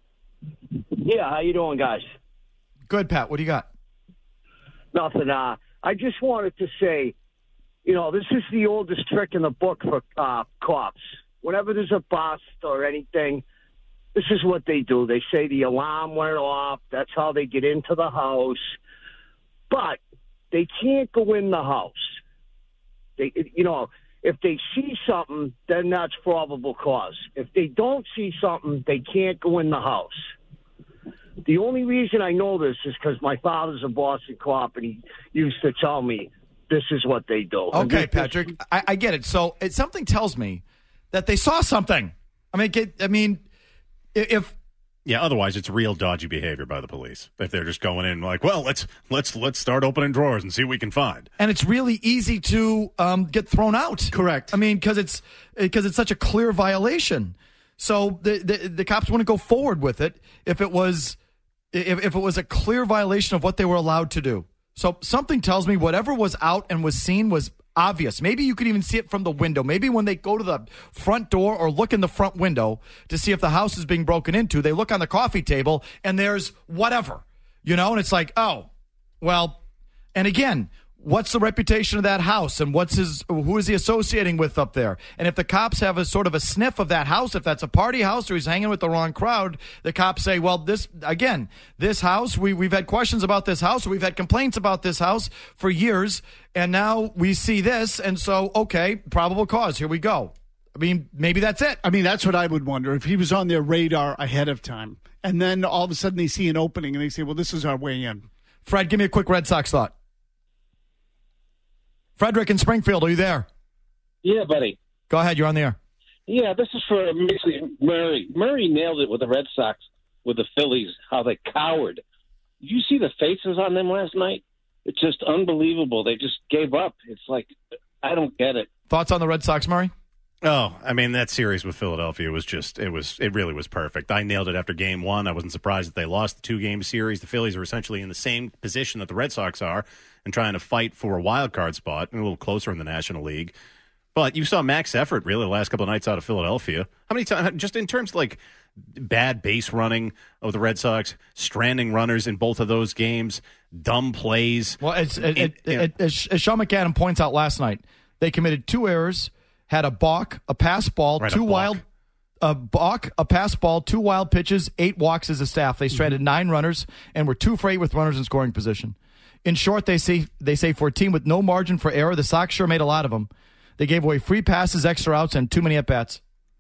[SPEAKER 15] Yeah, how you doing, guys?
[SPEAKER 4] Good, Pat. What do you got?
[SPEAKER 15] Nothing. Uh, I just wanted to say, you know, this is the oldest trick in the book for uh, cops. Whenever there's a bust or anything, this is what they do. They say the alarm went off. That's how they get into the house. But they can't go in the house. They, you know, if they see something, then that's probable cause. If they don't see something, they can't go in the house. The only reason I know this is because my father's a Boston cop, and he used to tell me this is what they do.
[SPEAKER 4] Okay, Patrick, I, I get it. So it, something tells me that they saw something. I mean, get, I mean, if
[SPEAKER 6] yeah, otherwise it's real dodgy behavior by the police. If they're just going in like, well, let's let's let's start opening drawers and see what we can find.
[SPEAKER 4] And it's really easy to um, get thrown out.
[SPEAKER 5] Correct.
[SPEAKER 4] I mean, because it's because it's such a clear violation. So the, the the cops wouldn't go forward with it if it was. If, if it was a clear violation of what they were allowed to do. So something tells me whatever was out and was seen was obvious. Maybe you could even see it from the window. Maybe when they go to the front door or look in the front window to see if the house is being broken into, they look on the coffee table and there's whatever, you know, and it's like, oh, well, and again, what's the reputation of that house and what's his, who is he associating with up there? And if the cops have a sort of a sniff of that house, if that's a party house or he's hanging with the wrong crowd, the cops say, well, this, again, this house, we, we've had questions about this house, or we've had complaints about this house for years, and now we see this, and so, okay, probable cause, here we go. I mean, maybe that's it.
[SPEAKER 5] I mean, that's what I would wonder, if he was on their radar ahead of time, and then all of a sudden they see an opening and they say, well, this is our way in.
[SPEAKER 4] Fred, give me a quick Red Sox thought. Frederick in Springfield, are you there?
[SPEAKER 16] Yeah, buddy.
[SPEAKER 4] Go ahead, you're on the air.
[SPEAKER 16] Yeah, this is for Murray. Murray nailed it with the Red Sox, with the Phillies, how they cowered. Did you see the faces on them last night? It's just unbelievable. They just gave up. It's like, I don't get it.
[SPEAKER 4] Thoughts on the Red Sox, Murray?
[SPEAKER 6] Oh, I mean, that series with Philadelphia was just, it was, it really was perfect. I nailed it after game one. I wasn't surprised that they lost the two-game series. The Phillies are essentially in the same position that the Red Sox are and trying to fight for a wild card spot and a little closer in the National League. But you saw max effort, really, the last couple of nights out of Philadelphia. How many times, just in terms of, like, bad base running of the Red Sox, stranding runners in both of those games, dumb plays.
[SPEAKER 4] Well, it's, it, it, it, it, as Sean McAdam points out last night, they committed two errors, had a balk, a pass ball,
[SPEAKER 6] right,
[SPEAKER 4] two
[SPEAKER 6] a
[SPEAKER 4] wild, a balk, a pass ball, two wild pitches, eight walks as a staff. They stranded mm-hmm. nine runners and were two for eight with runners in scoring position. In short, they say they say for a team with no margin for error, the Sox sure made a lot of them. They gave away free passes, extra outs, and too many at-bats.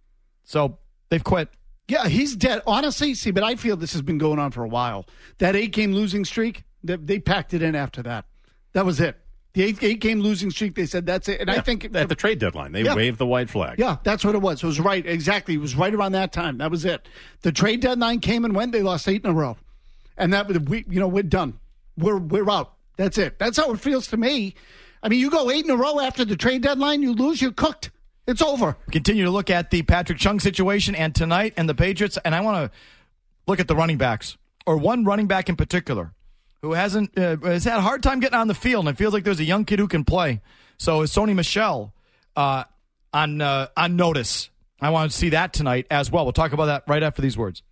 [SPEAKER 4] So they've quit.
[SPEAKER 5] Yeah, he's dead. Honestly, see, but I feel this has been going on for a while. That eight-game losing streak, they, they packed it in after that. That was it. The eight, eight-game losing streak, they said that's it. And
[SPEAKER 6] yeah,
[SPEAKER 5] I think
[SPEAKER 6] at the trade deadline, they
[SPEAKER 5] yeah.
[SPEAKER 6] waved the white flag.
[SPEAKER 5] Yeah, that's what it was. It was right. Exactly. It was right around that time. That was it. The trade deadline came and went. They lost eight in a row. And that we, you know, we're done. We're we're out. That's it. That's how it feels to me. I mean, you go eight in a row after the trade deadline, you lose, you're cooked. It's over.
[SPEAKER 4] Continue to look at the Patrick Chung situation and tonight and the Patriots, and I want to look at the running backs, or one running back in particular who hasn't uh, has had a hard time getting on the field, and it feels like there's a young kid who can play. So is Sony Michel uh, on uh, on notice? I want to see that tonight as well. We'll talk about that right after these words.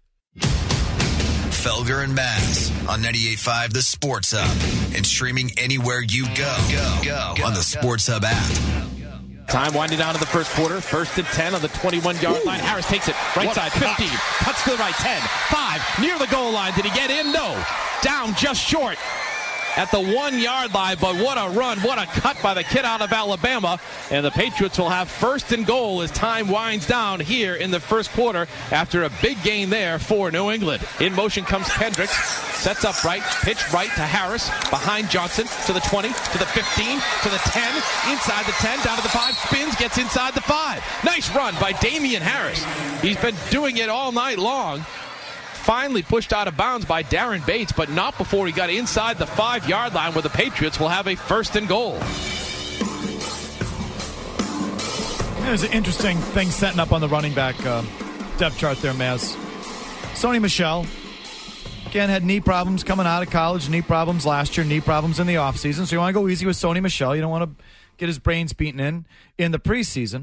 [SPEAKER 17] Felger and Maz on ninety-eight point five The Sports Hub and streaming anywhere you go, go, go, go on the Sports Hub app.
[SPEAKER 7] Time winding down to the first quarter. First and ten on the twenty-one-yard line. Harris takes it right what side, fifteen. Cuts to the right, ten, five. Near the goal line. Did he get in? No. Down just short at the one-yard line, but what a run, what a cut by the kid out of Alabama. And the Patriots will have first and goal as time winds down here in the first quarter after a big gain there for New England. In motion comes Kendricks. Sets up right, pitch right to Harris, behind Johnson, to the twenty, to the fifteen, to the ten, inside the ten, down to the five, spins, gets inside the five. Nice run by Damian Harris. He's been doing it all night long. Finally pushed out of bounds by Darren Bates, but not before he got inside the five-yard line where the Patriots will have a first and goal.
[SPEAKER 4] There's an interesting thing setting up on the running back uh, depth chart there, Maz. Sony Michel, again, had knee problems coming out of college, knee problems last year, knee problems in the offseason. So you want to go easy with Sony Michel. You don't want to get his brains beaten in in the preseason.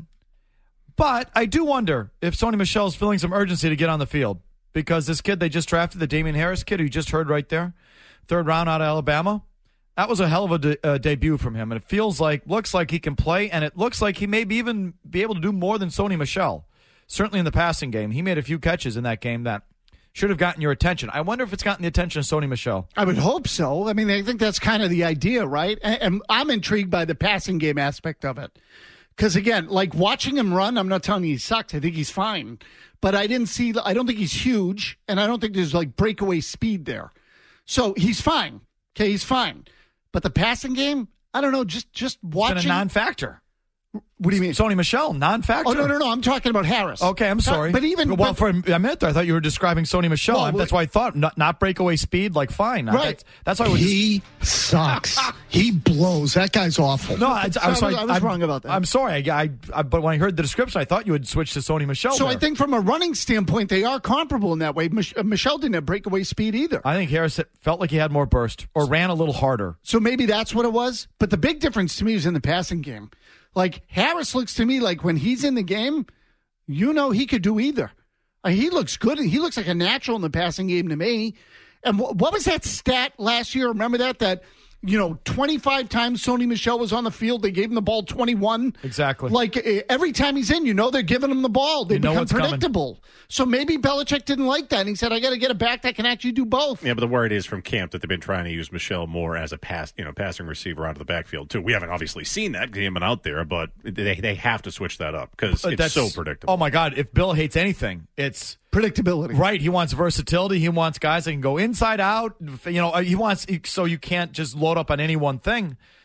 [SPEAKER 4] But I do wonder if Sony Michel is feeling some urgency to get on the field. Because this kid they just drafted, the Damian Harris kid, who you just heard right there, third round out of Alabama, that was a hell of a de- uh, debut from him. And it feels like, looks like he can play, and it looks like he may be even be able to do more than Sony Michel. Certainly in the passing game. He made a few catches in that game that should have gotten your attention. I wonder if it's gotten the attention of Sony Michel.
[SPEAKER 5] I would hope so. I mean, I think that's kind of the idea, right? And, and I'm intrigued by the passing game aspect of it. Because, again, like watching him run, I'm not telling you he sucks. I think he's fine. But I didn't see, I don't think he's huge, and I don't think there's like breakaway speed there. So he's fine. Okay, he's fine. But the passing game, I don't know, just, just watching.
[SPEAKER 4] It's been a non-factor.
[SPEAKER 5] What do you mean?
[SPEAKER 4] Sony Michel, non-factor.
[SPEAKER 5] Oh, no, no, no. I'm talking about Harris.
[SPEAKER 4] Okay, I'm sorry.
[SPEAKER 5] But even.
[SPEAKER 4] Well,
[SPEAKER 5] but,
[SPEAKER 4] for a minute there, I thought you were describing Sony Michel.
[SPEAKER 5] Well,
[SPEAKER 4] that's why I thought not, not breakaway speed, like fine.
[SPEAKER 5] Right.
[SPEAKER 4] That's, that's why I would
[SPEAKER 5] he
[SPEAKER 4] just,
[SPEAKER 5] sucks. He blows. That guy's awful.
[SPEAKER 4] No, I, I, I was, sorry,
[SPEAKER 5] I was
[SPEAKER 4] I'm,
[SPEAKER 5] wrong about that.
[SPEAKER 4] I'm sorry. I, I, I, but when I heard the description, I thought you would switch to Sony Michel.
[SPEAKER 5] So
[SPEAKER 4] there.
[SPEAKER 5] I think from a running standpoint, they are comparable in that way. Mich- Michel didn't have breakaway speed either.
[SPEAKER 4] I think Harris felt like he had more burst or ran a little harder.
[SPEAKER 5] So maybe that's what it was. But the big difference to me is in the passing game. Like, Harris looks to me like when he's in the game, you know he could do either. Uh, he looks good. He looks like a natural in the passing game to me. And wh- what was that stat last year? Remember that? That, you know, twenty-five times Sony Michel was on the field. They gave him the ball twenty-one.
[SPEAKER 4] Exactly.
[SPEAKER 5] Like, uh, every time he's in, you know they're giving him the ball. They
[SPEAKER 4] you know
[SPEAKER 5] become predictable. Coming. So maybe Belichick didn't like that. And he said, I got to get a back that can actually do both.
[SPEAKER 6] Yeah, but the word is from camp that they've been trying to use Michel more as a pass, you know, passing receiver out of the backfield, too. We haven't obviously seen that. He hasn't been out there, but they they have to switch that up because it's
[SPEAKER 4] That's,
[SPEAKER 6] so predictable.
[SPEAKER 4] Oh, my God. If Bill hates anything, it's
[SPEAKER 5] predictability.
[SPEAKER 4] Right. He wants versatility. He wants guys that can go inside out. You know, he wants so you can't just load up on any one thing.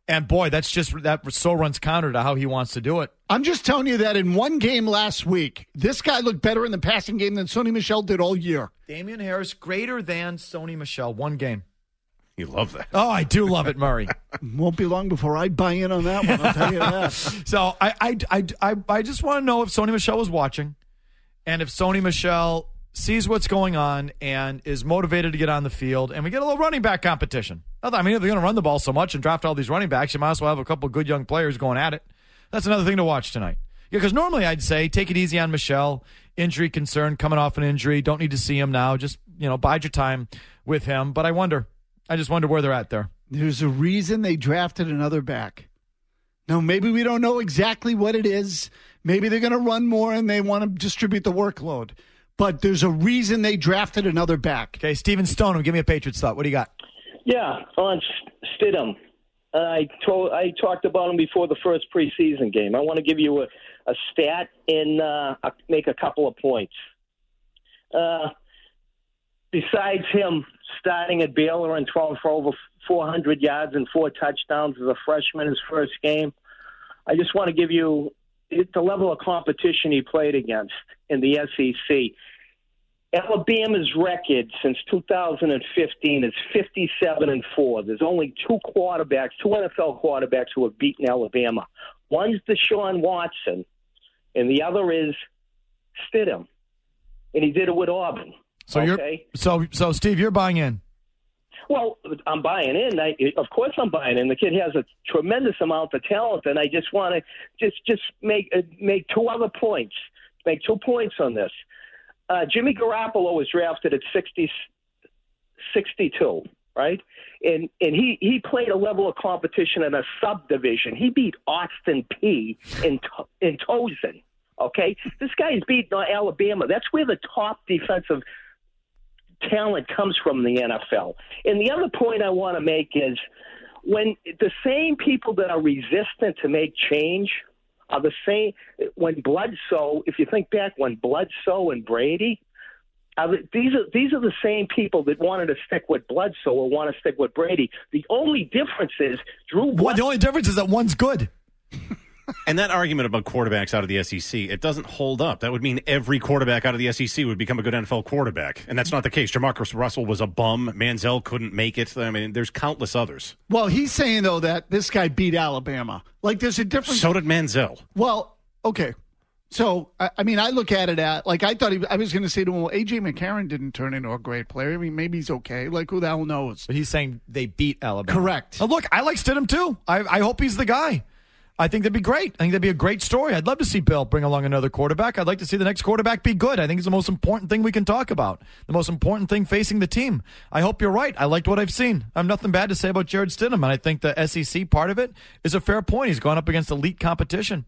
[SPEAKER 4] And, boy, that's just that so runs counter to how he wants to do it.
[SPEAKER 5] I'm just telling you that in one game last week, this guy looked better in the passing game than Sony Michel did all year.
[SPEAKER 4] Damian Harris greater than Sony Michel, one game.
[SPEAKER 6] You love that.
[SPEAKER 4] Oh, I do love it, Murray.
[SPEAKER 5] Won't be long before I buy in on that one, I'll tell you that.
[SPEAKER 4] So I, I, I, I, I just want to know if Sony Michel was watching and if Sony Michel sees what's going on and is motivated to get on the field, and we get a little running back competition. I mean, if they're going to run the ball so much and draft all these running backs, you might as well have a couple good young players going at it. That's another thing to watch tonight. Yeah, because normally I'd say take it easy on Michel. Injury concern, coming off an injury. Don't need to see him now. Just, you know, bide your time with him. But I wonder. I just wonder where they're at there.
[SPEAKER 5] There's a reason they drafted another back. Now, maybe we don't know exactly what it is. Maybe they're going to run more and they want to distribute the workload. But there's a reason they drafted another back.
[SPEAKER 4] Okay, Steven Stoneham, give me a Patriots thought. What do you got?
[SPEAKER 18] Yeah, on Stidham. Uh, I told I talked about him before the first preseason game. I want to give you a, a stat and uh, make a couple of points. Uh, besides him starting at Baylor and throwing for over four hundred yards and four touchdowns as a freshman his first game, I just want to give you the level of competition he played against in the S E C. Alabama's record since two thousand fifteen is fifty-seven and four. There's only two quarterbacks, two N F L quarterbacks who have beaten Alabama. One's Deshaun Watson, and the other is Stidham, and he did it with Auburn.
[SPEAKER 4] So
[SPEAKER 18] okay?
[SPEAKER 4] you're so so Steve, you're buying in.
[SPEAKER 18] Well, I'm buying in. I, of course, I'm buying in. The kid has a tremendous amount of talent, and I just want to just just make uh, make two other points. Make two points on this. Uh, Jimmy Garoppolo was drafted at sixty, sixty-two, right? And and he, he played a level of competition in a subdivision. He beat Austin Peay in in Tozan. Okay, this guy's beaten Alabama. That's where the top defensive talent comes from in the N F L. And the other point I want to make is when the same people that are resistant to make change are the same when Bledsoe, if you think back when Bledsoe and Brady, are the, these are these are the same people that wanted to stick with Bledsoe or want to stick with Brady. The only difference is Drew Bledsoe.
[SPEAKER 4] Well, the only difference is that one's good.
[SPEAKER 6] And that argument about quarterbacks out of the S E C, it doesn't hold up. That would mean every quarterback out of the S E C would become a good N F L quarterback. And that's not the case. Jamarcus Russell was a bum. Manziel couldn't make it. I mean, there's countless others.
[SPEAKER 5] Well, he's saying, though, that this guy beat Alabama. Like, there's a difference.
[SPEAKER 6] So did Manziel.
[SPEAKER 5] Well, okay. So, I, I mean, I look at it at, like, I thought he, I was going to say to him, well, A J McCarron didn't turn into a great player. I mean, maybe he's okay. Like, who the hell knows?
[SPEAKER 4] But he's saying they beat Alabama.
[SPEAKER 5] Correct.
[SPEAKER 4] Oh, look, I like Stidham, too. I, I hope he's the guy. I think that'd be great. I think that'd be a great story. I'd love to see Bill bring along another quarterback. I'd like to see the next quarterback be good. I think it's the most important thing we can talk about, the most important thing facing the team. I hope you're right. I liked what I've seen. I have nothing bad to say about Jared Stidham, and I think the S E C part of it is a fair point. He's gone up against elite competition.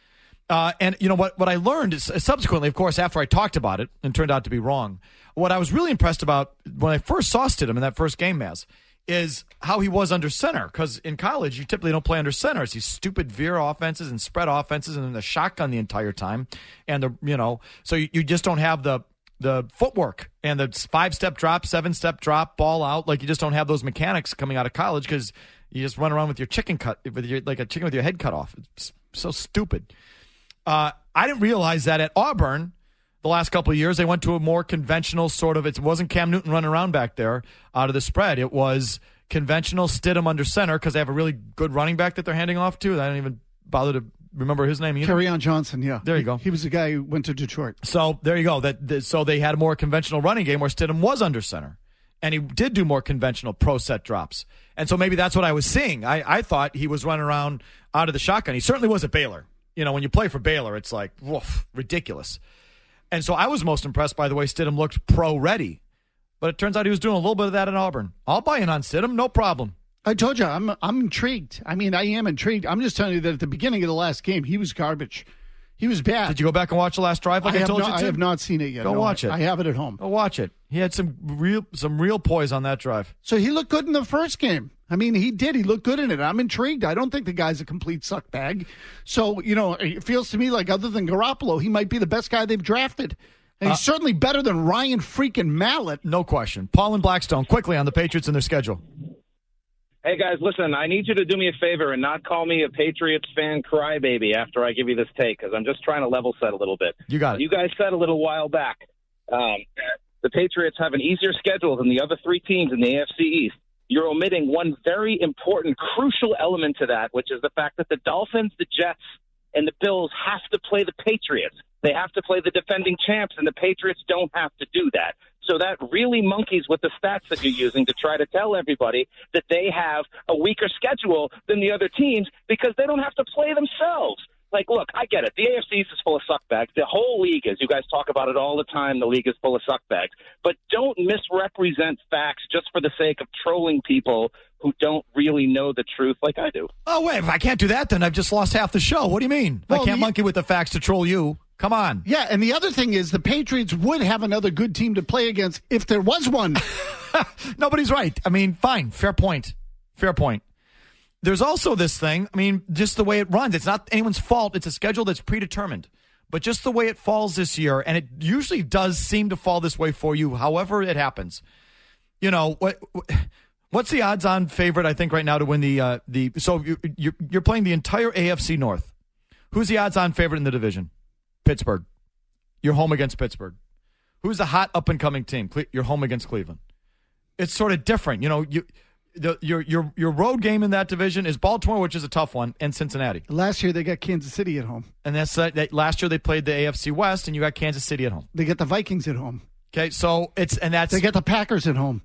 [SPEAKER 4] Uh, and, you know, what, what I learned is, subsequently, of course, after I talked about it and turned out to be wrong, what I was really impressed about when I first saw Stidham in that first game, Maz, is how he was under center. Because in college, you typically don't play under center. It's these stupid veer offenses and spread offenses and then the shotgun the entire time. And, the you know, so you, you just don't have the the footwork and the five-step drop, seven-step drop, ball out. Like, you just don't have those mechanics coming out of college because you just run around with your chicken cut, with your, like a chicken with your head cut off. It's so stupid. Uh, I didn't realize that at Auburn, the last couple of years, they went to a more conventional sort of, it wasn't Cam Newton running around back there out of the spread. It was conventional Stidham under center because they have a really good running back that they're handing off to. I don't even bother to remember his name either.
[SPEAKER 5] Kerryon Johnson, yeah.
[SPEAKER 4] There you go.
[SPEAKER 5] He, he was the guy who went to Detroit.
[SPEAKER 4] So there you go. That, that So they had a more conventional running game where Stidham was under center. And he did do more conventional pro set drops. And so maybe that's what I was seeing. I, I thought he was running around out of the shotgun. He certainly was at Baylor. You know, when you play for Baylor, it's like, woof, ridiculous. And so I was most impressed by the way Stidham looked pro-ready. But it turns out he was doing a little bit of that in Auburn. I'll buy in on Stidham, no problem.
[SPEAKER 5] I told you, I'm I'm intrigued. I mean, I am intrigued. I'm just telling you that at the beginning of the last game, he was garbage. He was bad.
[SPEAKER 4] Did you go back and watch the last drive like I,
[SPEAKER 5] I
[SPEAKER 4] told
[SPEAKER 5] not,
[SPEAKER 4] you to?
[SPEAKER 5] I have not seen it yet.
[SPEAKER 4] Go
[SPEAKER 5] no,
[SPEAKER 4] watch it.
[SPEAKER 5] I have it at home.
[SPEAKER 4] Go watch it. He had some real some real poise on that drive.
[SPEAKER 5] So he looked good in the first game. I mean, he did. He looked good in it. I'm intrigued. I don't think the guy's a complete suck bag. So, you know, it feels to me like other than Garoppolo, he might be the best guy they've drafted. And he's uh, certainly better than Ryan freaking Mallett.
[SPEAKER 4] No question. Paul and Blackstone, quickly on the Patriots and their schedule.
[SPEAKER 19] Hey, guys, listen, I need you to do me a favor and not call me a Patriots fan crybaby after I give you this take, because I'm just trying to level set a little bit.
[SPEAKER 4] You got it.
[SPEAKER 19] You guys said a little while back um, the Patriots have an easier schedule than the other three teams in the A F C East. You're omitting one very important, crucial element to that, which is the fact that the Dolphins, the Jets, and the Bills have to play the Patriots. They have to play the defending champs, and the Patriots don't have to do that. So that really monkeys with the stats that you're using to try to tell everybody that they have a weaker schedule than the other teams because they don't have to play themselves. Like, look, I get it. The A F C East is full of suckbags. The whole league is. You guys talk about it all the time. The league is full of suckbags. But don't misrepresent facts just for the sake of trolling people who don't really know the truth like I do.
[SPEAKER 4] Oh, wait. If I can't do that, then I've just lost half the show. What do you mean? Well, I can't you- monkey with the facts to troll you. Come on.
[SPEAKER 5] Yeah, and the other thing is the Patriots would have another good team to play against if there was one.
[SPEAKER 4] Nobody's right. I mean, fine. Fair point. Fair point. There's also this thing, I mean, just the way it runs. It's not anyone's fault. It's a schedule that's predetermined. But just the way it falls this year, and it usually does seem to fall this way for you, however it happens. You know, what what's the odds-on favorite, I think, right now to win the uh, – the? So you, you're, you're playing the entire A F C North. Who's the odds-on favorite in the division? Pittsburgh. You're home against Pittsburgh. Who's the hot up-and-coming team? Cle- you're home against Cleveland. It's sort of different. You know, you the, your your your road game in that division is Baltimore, which is a tough one, and Cincinnati.
[SPEAKER 5] Last year they got Kansas City at home.
[SPEAKER 4] And that's uh, that, last year they played the A F C West, and you got Kansas City at home.
[SPEAKER 5] They get the Vikings at home.
[SPEAKER 4] Okay, so it's and that's
[SPEAKER 5] they get the Packers at home.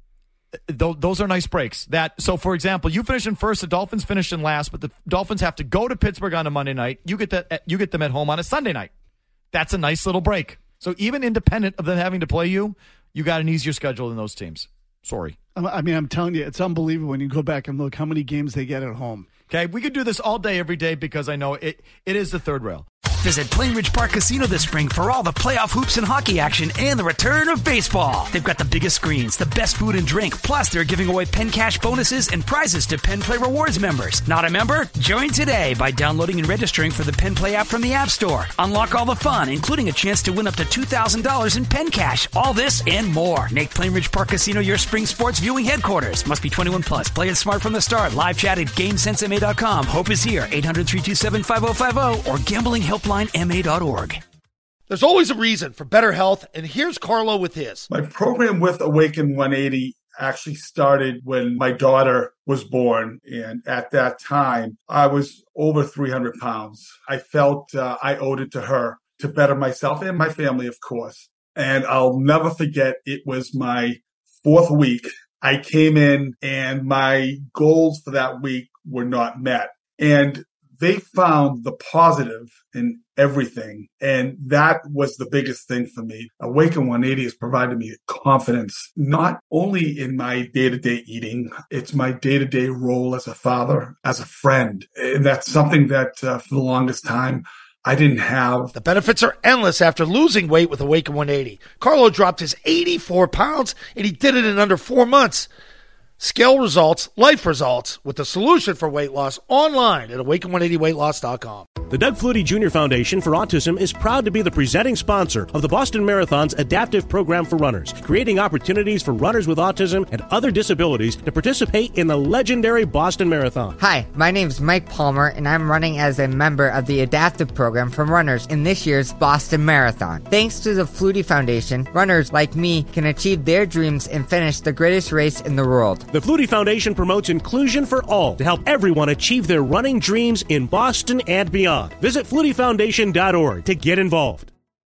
[SPEAKER 4] Th- those are nice breaks. That so, for example, you finish in first, the Dolphins finish in last, but the Dolphins have to go to Pittsburgh on a Monday night. You get that you get them at home on a Sunday night. That's a nice little break. So even independent of them having to play you, you got an easier schedule than those teams. Sorry.
[SPEAKER 5] I mean, I'm telling you, it's unbelievable when you go back and look how many games they get at home.
[SPEAKER 4] Okay, we could do this all day, every day, because I know it. It is the third rail.
[SPEAKER 1] Visit Plainridge Park Casino this spring for all the playoff hoops and hockey action and the return of baseball. They've got the biggest screens, the best food and drink, plus they're giving away Penn Cash bonuses and prizes to Penn Play Rewards members. Not a member? Join today by downloading and registering for the Penn Play app from the App Store. Unlock all the fun, including a chance to win up to two thousand dollars in Penn Cash. All this and more. Make Plainridge Park Casino your spring sports viewing headquarters. Must be twenty-one plus. Play it smart from the start. Live chat at game sense m a dot com. Hope is here. eight hundred, three two seven, five oh five oh or gambling helpline m a dot org.
[SPEAKER 20] There's always a reason for better health, and here's Carlo with his.
[SPEAKER 21] My program with Awaken one eighty actually started when my daughter was born, and at that time, I was over three hundred pounds. I felt uh, I owed it to her to better myself and my family, of course. And I'll never forget, it was my fourth week. I came in, and my goals for that week were not met. And they found the positive in everything. And that was the biggest thing for me. Awaken one eighty has provided me confidence, not only in my day-to-day eating, it's my day-to-day role as a father, as a friend. And that's something that uh, for the longest time, I didn't have.
[SPEAKER 20] The benefits are endless after losing weight with Awaken one eighty. Carlo dropped his eighty-four pounds, and he did it in under four months. Scale results, life results, with the solution for weight loss online at awaken one eighty weight loss dot com.
[SPEAKER 22] The Doug Flutie Junior Foundation for Autism is proud to be the presenting sponsor of the Boston Marathon's adaptive program for runners, creating opportunities for runners with autism and other disabilities to participate in the legendary Boston Marathon.
[SPEAKER 23] Hi, my name's Mike Palmer, and I'm running as a member of the adaptive program for runners in this year's Boston Marathon. Thanks to the Flutie Foundation, runners like me can achieve their dreams and finish the greatest race in the world.
[SPEAKER 22] The Flutie Foundation promotes inclusion for all to help everyone achieve their running dreams in Boston and beyond. Visit flutie foundation dot org to get involved.